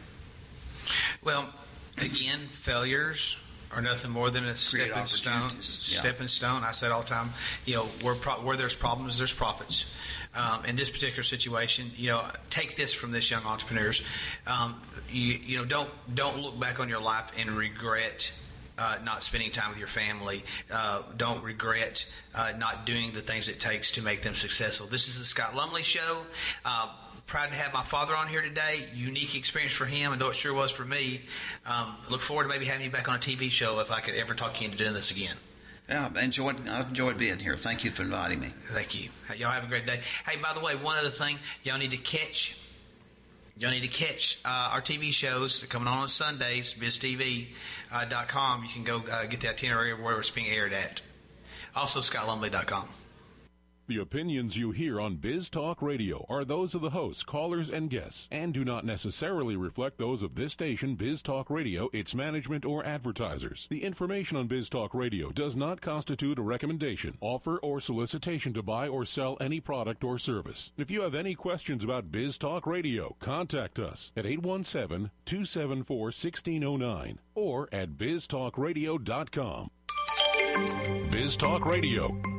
Well, again, failures are nothing more than a stepping stone.
Yeah.
Stepping stone. I said all the time, you know, where pro- where there's problems, there's profits. Um, in this particular situation, you know, take this from this young entrepreneurs. Um, you, you know, don't don't look back on your life and regret uh, not spending time with your family. Uh, don't regret uh, not doing the things it takes to make them successful. This is the Scott Lumley Show. Uh, proud to have my father on here today. Unique experience for him, and though it sure was for me. Um, look forward to maybe having you back on a T V show if I could ever talk you into doing this again.
Yeah, I enjoyed, I enjoyed being here. Thank you for inviting me.
Thank you. Y'all have a great day. Hey, by the way, one other thing y'all need to catch You'll need to catch uh, our T V shows coming on on Sundays, biz T V dot com. You can go uh, get the itinerary of where it's being aired at. Also, scott lumley dot com.
The opinions you hear on Biz Talk Radio are those of the hosts, callers, and guests, and do not necessarily reflect those of this station, Biz Talk Radio, its management, or advertisers. The information on Biz Talk Radio does not constitute a recommendation, offer, or solicitation to buy or sell any product or service. If you have any questions about Biz Talk Radio, contact us at eight one seven, two seven four, one six zero nine or at biz talk radio dot com. Biz Talk Radio.